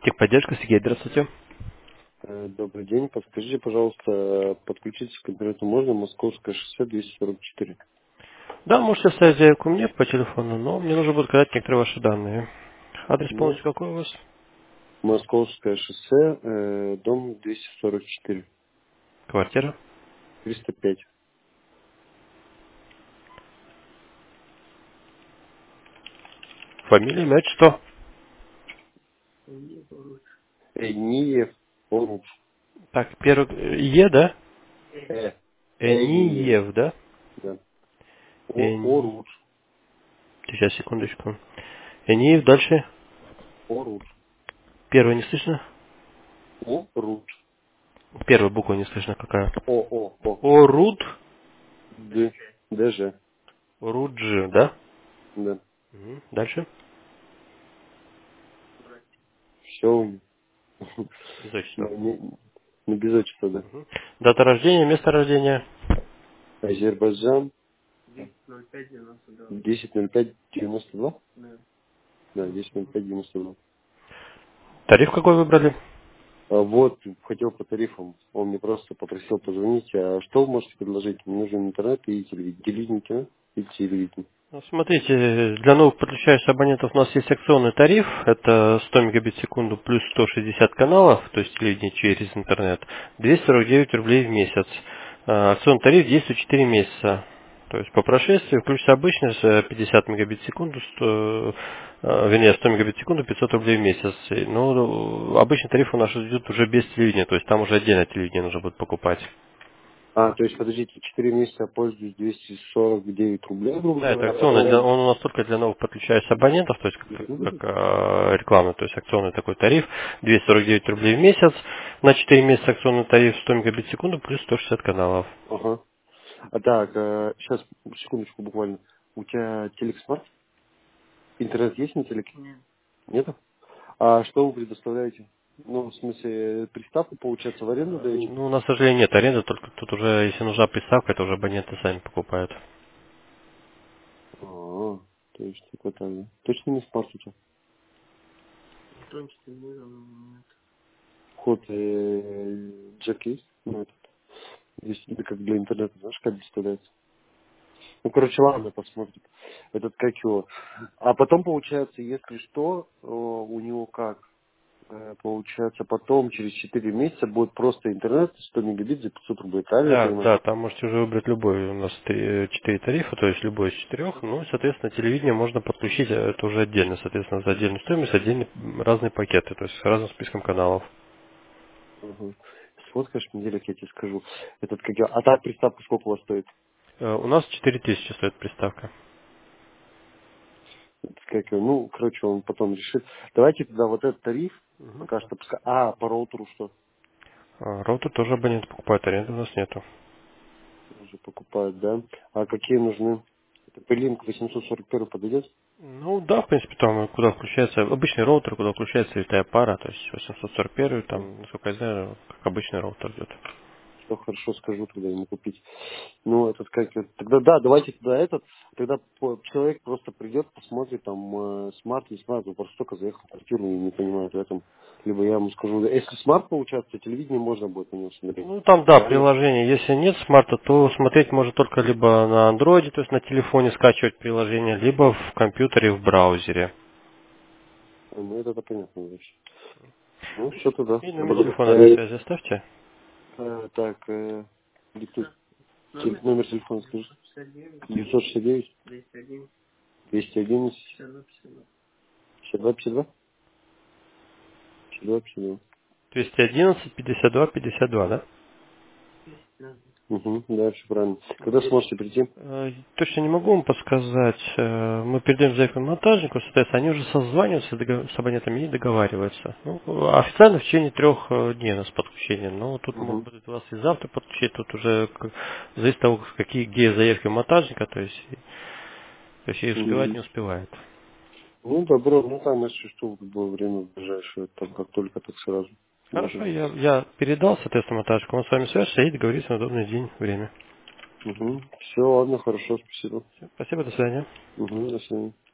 Техподдержка, Сергей, здравствуйте. Добрый день. Подскажите, пожалуйста, подключиться к интернету можно? Московское шоссе 244. Да, можете оставить заявку мне по телефону, но мне нужно будет сказать некоторые ваши данные. Адрес Да. полностью какой у вас? Московское шоссе, дом 244, Квартира. 305. Фамилия, имя, что? Эниев Оруч. Так, первый, Е, да? Эниев. Эниев, да? Да. Эни... Оруч. Сейчас, секундочку. Эниев, дальше. Оруч. Первый не слышно? Оруч. Первая буква не слышно какая. О. Оруд. Д. ДЖ. Руджи, да? Да. Мгм. Дальше. Все. Без отчества. Не без отчества, да. Мгм. Дата рождения, место рождения. Азербайджан. 10.05.92. Да, 10.05.92. Тариф какой выбрали? Вот, хотел по тарифам. Он мне просто попросил позвонить. А что вы можете предложить? Мне нужен интернет и телевидение. Телевидение, кино и телевидение. Ну, смотрите, для новых подключающихся абонентов у нас есть акционный тариф. Это 100 мегабит в секунду плюс 160 каналов, то есть телевидение через интернет. 249 рублей в месяц. Акционный тариф действует 4 месяца. То есть по прошествии включится обычный 50 мегабит в секунду, 100 мегабит в секунду, 500 рублей в месяц. Но обычный тариф у нас идет уже без телевидения, то есть там уже отдельно телевидение нужно будет покупать. То есть, подождите, 4 месяца я пользуюсь 249 рублей, грубо Да, это говоря, а акционный, потом... он у нас только для новых подключающихся абонентов, то есть рекламный, то есть акционный такой тариф, 249 рублей в месяц, на 4 месяца акционный тариф 100 мегабит в секунду плюс 160 каналов. Ага. Так, сейчас, секундочку буквально. У тебя телек-смарт? Интернет есть на телеке? Нет. А что вы предоставляете? Ну, в смысле, приставку, получается, в аренду даете? Ну, у нас, к сожалению, нет аренды, только тут уже, если нужна приставка, это уже абоненты сами покупают. То есть, такой так, да? Точно не смарт у тебя? Вход джек есть? Ну, этот, здесь это как для интернета, знаешь, как вставляется. Ну, короче, ладно, посмотрим. Этот как его. А потом, получается, если что, у него как? Получается, потом через 4 месяца будет просто интернет 100 мегабит за 500 рублей, правильно я Да, понимаю? да, там можете уже выбрать любой, у нас 4 тарифа, то есть любой из четырех, ну, и, соответственно, телевидение можно подключить, это уже отдельно, соответственно, за отдельную стоимость, отдельные разные пакеты, то есть с разным списком каналов. Угу. Сфоткаешь неделю, я тебе скажу. Этот как его. А так приставка сколько у вас стоит? У нас 4000 стоит приставка. Это как его. Ну, короче, он потом решит. Давайте тогда вот этот тариф, Мгм. пока что пускай. По роутеру что? Роутер тоже абонент покупает, аренды у нас нету. Уже покупают, да? А какие нужны? Это P-Link 841 подойдет? Ну да, в принципе, там куда включается обычный роутер, куда включается витая пара, то есть 841, там, насколько я знаю, как обычный роутер идет. Все хорошо, скажу тогда ему купить. Ну, этот как это. Тогда да, давайте тогда этот. Тогда человек просто придет, посмотрит там смарт, не смарт, он просто только заехал в квартиру и не понимает в этом. Либо я ему скажу, если смарт получается, то телевидение можно будет на него смотреть. Ну там, да, Правильно? приложение. Если нет смарта, то смотреть может только либо на андроиде, то есть на телефоне скачивать приложение, либо в компьютере, в браузере. Ну, это понятно вообще. Ну, все тогда. И номер телефона для связи оставьте. Так, диктуй. Номер телефона скажи. 969 211 52 52 52 52. 211 52 52, да? Угу, да, все правильно. Когда сможете прийти? Точно не могу вам подсказать. Мы передаем заявку монтажнику, соответственно, они уже созваниваются с абонентами и договариваются. Ну, официально в течение 3 дней у нас подключение. Но тут Угу. может быть вас и завтра подключить, тут уже зависит от того, где заявки у монтажника, то есть и успевает, Угу. не успевает. Ну, добро. Ну, там, если что, в любое время ближайшее, там, как только, так сразу. Хорошо, Можно. я передал, соответственно, монтажнику, он с вами свяжется и договорится на удобный день, время. Угу. Все, ладно, хорошо, спасибо. Всё, спасибо, до свидания. Угу, до свидания.